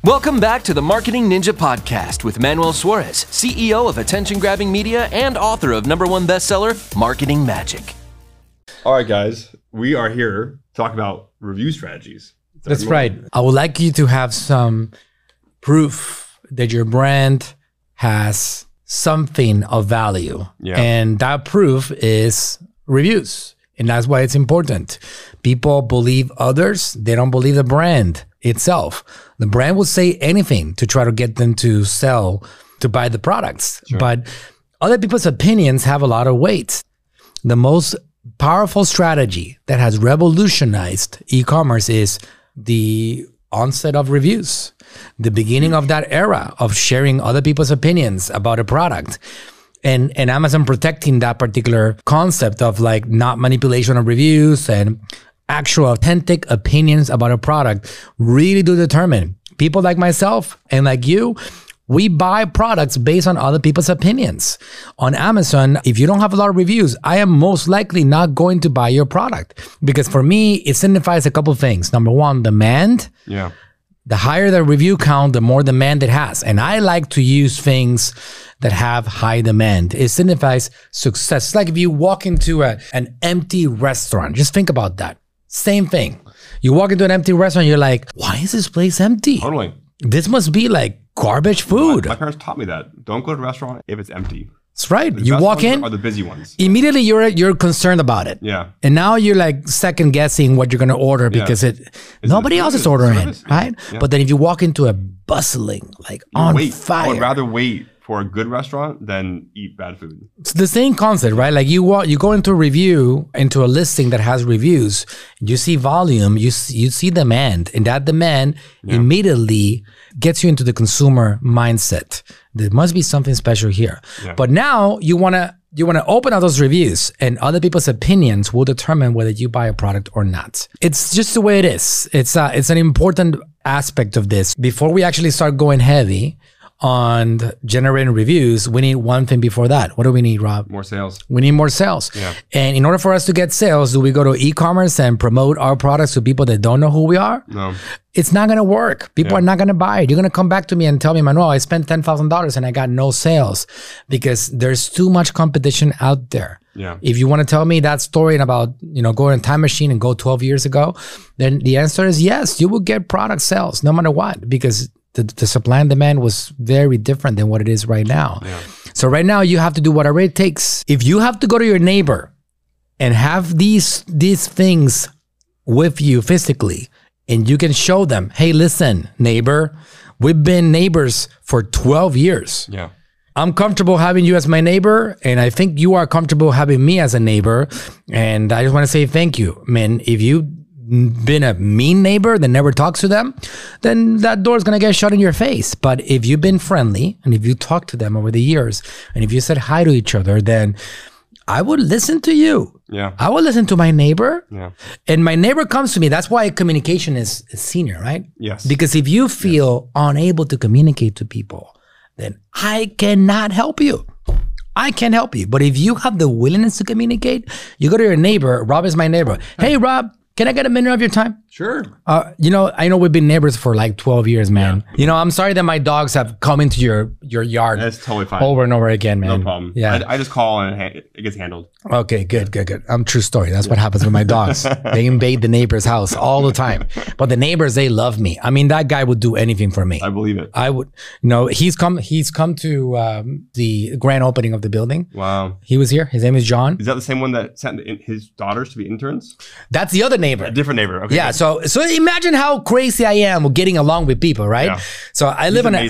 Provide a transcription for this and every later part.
Welcome back to the Marketing Ninja Podcast with Manuel Suarez, CEO of Attention Grabbing Media and author of #1 bestseller, Marketing Magic. All right, guys, we are here to talk about review strategies. That's right. I would like you to have some proof that your brand has something of value. Yeah. And that proof is reviews. And that's why it's important. People believe others. They don't believe the brand itself. The brand will say anything to try to get them to sell, to buy the products. Sure. But other people's opinions have a lot of weight. The most powerful strategy that has revolutionized e-commerce is the onset of reviews, the beginning of that era of sharing other people's opinions about a product. And Amazon protecting that particular concept of like not manipulation of reviews and actual authentic opinions about a product really do determine. People like myself and like you, we buy products based on other people's opinions. On Amazon, if you don't have a lot of reviews, I am most likely not going to buy your product because for me, it signifies a couple of things. Number one, demand. Yeah. The higher the review count, the more demand it has. And I like to use things that have high demand. It signifies success. It's like if you walk into an empty restaurant, just think about that. Same thing. You walk into an empty restaurant, you're like, why is this place empty? Totally. This must be like garbage food. My parents taught me that. Don't go to a restaurant if it's empty. That's right. The You best walk ones in, are the busy ones. immediately you're concerned about it. Yeah. And now you're like second guessing what you're going to order because nobody else is ordering it, right? Yeah. But then if you walk into a bustling, like on fire. I would rather wait for a good restaurant than eat bad food. It's the same concept, right? Like you go into a review, into a listing that has reviews, you see volume, you see demand, and that demand immediately gets you into the consumer mindset. There must be something special here. Yeah. But now you want to open up those reviews, and other people's opinions will determine whether you buy a product or not. It's just the way it is. It's an important aspect of this. Before we actually start going heavy on generating reviews, we need one thing before that. What do we need, Rob? More sales. We need more sales. Yeah. And in order for us to get sales, do we go to e-commerce and promote our products to people that don't know who we are? No. It's not going to work. People are not going to buy it. You're going to come back to me and tell me, Manuel, I spent $10,000 and I got no sales because there's too much competition out there. Yeah. If you want to tell me that story about, going in a time machine and go 12 years ago, then the answer is yes, you will get product sales no matter what, because the supply and demand was very different than what it is right now. Yeah. So right now you have to do whatever it takes. If you have to go to your neighbor and have these things with you physically, and you can show them, hey, listen, neighbor, we've been neighbors for 12 years. Yeah. I'm comfortable having you as my neighbor, and I think you are comfortable having me as a neighbor. And I just want to say thank you. Man, if you've been a mean neighbor that never talks to them, then that door is going to get shut in your face. But if you've been friendly, and if you talk to them over the years, and if you said hi to each other, then I would listen to you. Yeah. I would listen to my neighbor. Yeah. And my neighbor comes to me. That's why communication is senior, right? Yes. Because if you feel unable to communicate to people, then I cannot help you. I can't help you. But if you have the willingness to communicate, you go to your neighbor. Rob is my neighbor. Hey, Rob, can I get a minute of your time? Sure. I know we've been neighbors for like 12 years, man. Yeah. I'm sorry that my dogs have come into your yard. That's totally fine. Over and over again, man. No problem. Yeah. I just call and it gets handled. Okay, good. True story. That's what happens with my dogs. They invade the neighbor's house all the time. But the neighbors, they love me. I mean, that guy would do anything for me. I believe it. I would. He's come to the grand opening of the building. Wow. He was here. His name is John. Is that the same one that sent his daughters to be interns? That's the other neighbor. A different neighbor. Okay. Yeah. So imagine how crazy I am with getting along with people, right? Yeah. So I live in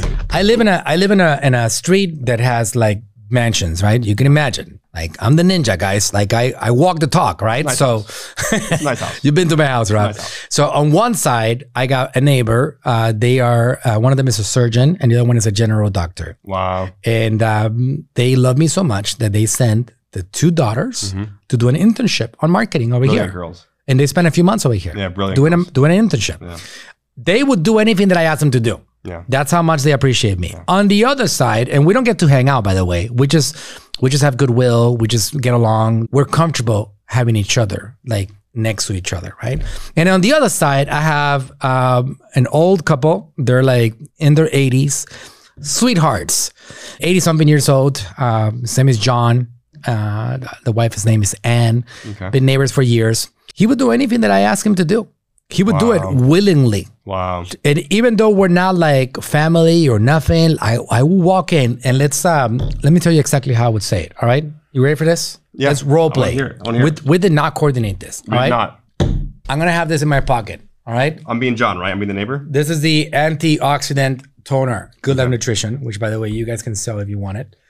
a street that has like mansions, right? You can imagine. Like I'm the ninja, guys. Like I walk the talk, right? Nice so nice house. You've been to my house, right? Nice house. So on one side, I got a neighbor. They are one of them is a surgeon, and the other one is a general doctor. Wow. And they love me so much that they sent the two daughters to do an internship on marketing over Brilliant here. Girls. And they spent a few months over here. Yeah, brilliant. Doing an internship. Yeah. They would do anything that I asked them to do. Yeah. That's how much they appreciate me. Yeah. On the other side, and we don't get to hang out, by the way. We just have goodwill. We just get along. We're comfortable having each other. Like next to each other, right? And on the other side, I have an old couple. They're like in their 80s, sweethearts, 80-something years old. His name is John. The wife's name is Anne. Okay. Been neighbors for years. He would do anything that I asked him to do. He would do it willingly. Wow. And even though we're not like family or nothing, I will walk in and let me tell you exactly how I would say it. All right. You ready for this? Yeah. Let's role play. I wanna hear it. We did not coordinate this. All right. Not. I'm going to have this in my pocket. All right. I'm being John, right? I'm being the neighbor. This is the antioxidant toner, Good Life Nutrition, which by the way, you guys can sell if you want it.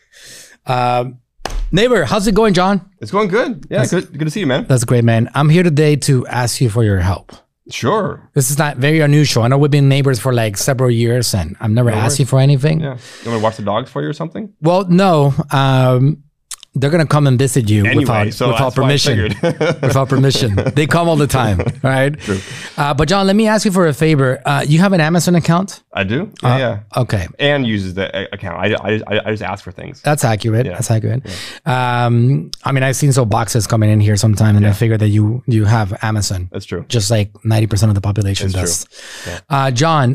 Neighbor, how's it going, John? It's going good. Yeah, good to see you, man. That's great, man. I'm here today to ask you for your help. Sure. This is not very unusual. I know we've been neighbors for like several years and I've never asked you for anything. Yeah. You want me to watch the dogs for you or something? Well, no. They're going to come and visit you Anyway, without permission. Without permission. They come all the time. All right. True. But John, let me ask you for a favor. You have an Amazon account? I do. Yeah. Okay. And uses the account. I just ask for things. That's accurate. Yeah. That's accurate. Yeah. I mean, I've seen some boxes coming in here sometime and I figured that you have Amazon. That's true. Just like 90% of the population That's does. true. John,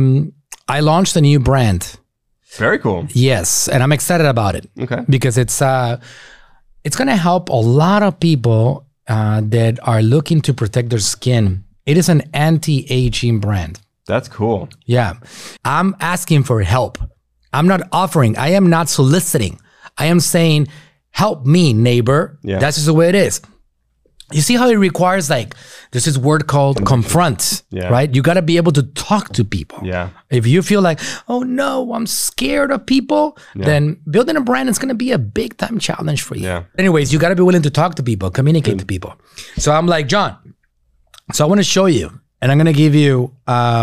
I launched a new brand. Very cool. Yes, and I'm excited about it. Okay. Because it's going to help a lot of people that are looking to protect their skin. It is an anti-aging brand. That's cool. Yeah. I'm asking for help. I'm not offering. I am not soliciting. I am saying, help me, neighbor. Yeah. That's just the way it is. You see how it requires like, there's this word called confront, right? You got to be able to talk to people. Yeah. If you feel like, oh no, I'm scared of people, then building a brand is going to be a big time challenge for you. Yeah. Anyways, you got to be willing to talk to people, communicate to people. So I'm like, John, so I want to show you, and I'm going to give you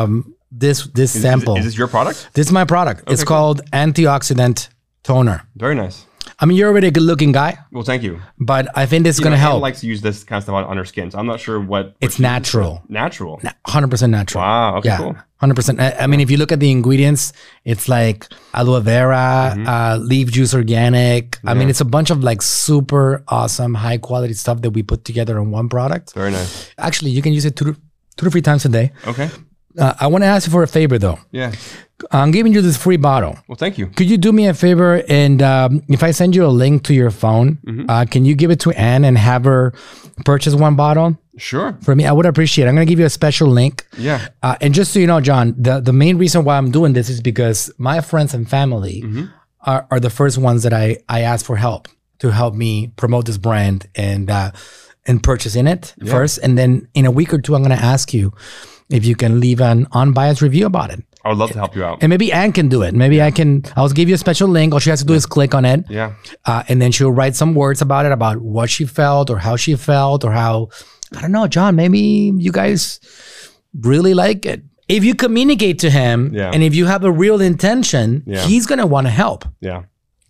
this sample. Is this your product? This is my product. Okay, it's called Antioxidant Toner. Very nice. I mean, you're already a good looking guy, Well, thank you. but I think this is going to help. Anne likes to use this kind of stuff on her skin, so I'm not sure what It's natural. Natural. 100% natural. Wow. Okay. Yeah, Cool. 100%. I mean, if you look at the ingredients, it's like aloe vera, leaf juice organic. I mean, it's a bunch of like super awesome, high quality stuff that we put together in one product. Very nice. Actually, you can use it two to three times a day. Okay. I want to ask you for a favor though. Yeah. I'm giving you this free bottle. Well, thank you. Could you do me a favor and if I send you a link to your phone, can you give it to Anne and have her purchase one bottle? Sure. For me, I would appreciate it. I'm going to give you a special link. Yeah. And just so you know, John, the main reason why I'm doing this is because my friends and family are the first ones that I asked for help to help me promote this brand and purchasing it first. And then in a week or two, I'm going to ask you if you can leave an unbiased review about it. I would love to help you out. And maybe Anne can do it. Maybe I'll give you a special link. All she has to do is click on it. Yeah. And then she'll write some words about it, about what she felt or how she felt or how, I don't know, John, maybe you guys really like it. If you communicate to him and if you have a real intention, he's going to want to help. Yeah.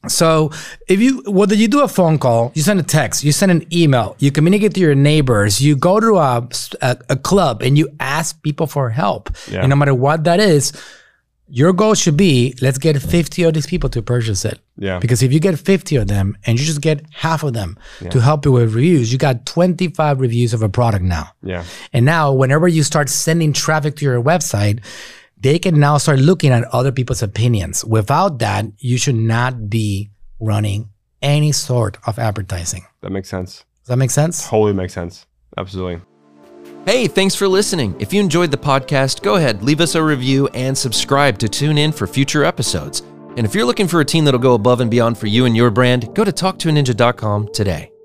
So whether you do a phone call, you send a text, you send an email, you communicate to your neighbors, you go to a club and you ask people for help. Yeah. And no matter what that is, your goal should be, let's get 50 of these people to purchase it. Yeah. Because if you get 50 of them and you just get half of them to help you with reviews, you got 25 reviews of a product now. Yeah. And now whenever you start sending traffic to your website, they can now start looking at other people's opinions. Without that, you should not be running any sort of advertising. That makes sense. Does that make sense? Totally makes sense. Absolutely. Hey, thanks for listening. If you enjoyed the podcast, go ahead, leave us a review and subscribe to tune in for future episodes. And if you're looking for a team that'll go above and beyond for you and your brand, go to talktoaninja.com today.